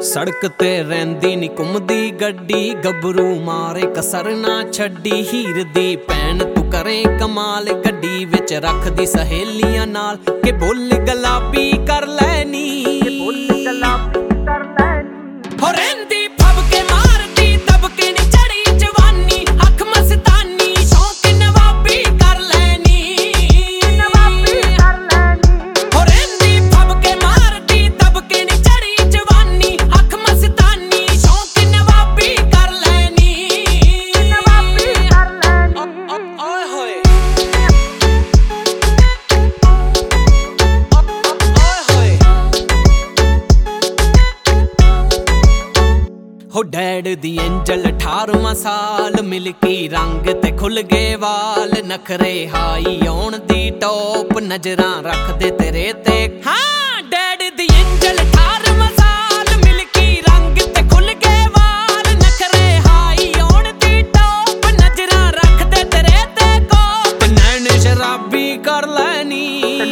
सड़क ते रहिंदी नी घुमदी गड्डी, गबरू मारे कसर ना छड्डी। हीर दी भैन तू करें कमाल, गड्डी विच रखदी सहेलियां नाल। के बुल गुलाबी कर लैनी, हो रहिंदी फब के मारदी दबके नी चढ़ी जवानी। अख मस्तानी शौक नवाबी कर लैनी, हो रहिंदी फब के मारदी दबके नी चढ़ी जवानी। अख मस्तानी शौक नवाबी कर लैनी। ओए होए हो डैड दी एंजल 18वां साल, मिल्की रंग ते खुल गए वाल। नखरे हाई आउण दी टॉप, नजरां रख दे तेरे ते। हाँ डैड दी एंजल 18वां साल, मिल्की रंग ते खुल गए वाल। नखरे हाई आउण दी टॉप, नजरां रख दे तेरे ते कोप। नैन शराबी कर लैनी,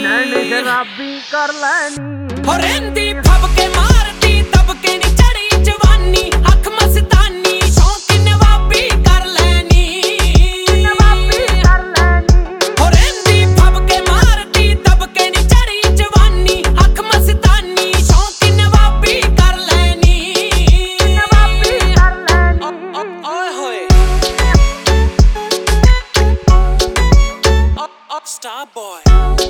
हो रहिंदी फब के मारदी दबके नी चढ़ी जवानी। अख मस्तानी शौक नवाबी कर लैनी, हो रहिंदी फब के मारदी दबके नी चढ़ी जवानी। अख मस्तानी शौक नवाबी कर लैनी। ओए होए स्टार बॉय।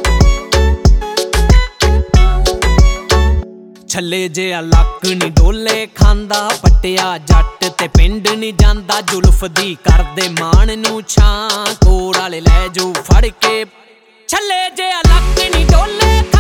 छले जिहा लक नी डोले खांदा, पट्टिया जट ते पिंड नी जांदा। जुल्फ दी करदे मान नू छां, कोड़ वाले लै जू फड़ के। छले जिहा लक नी डोले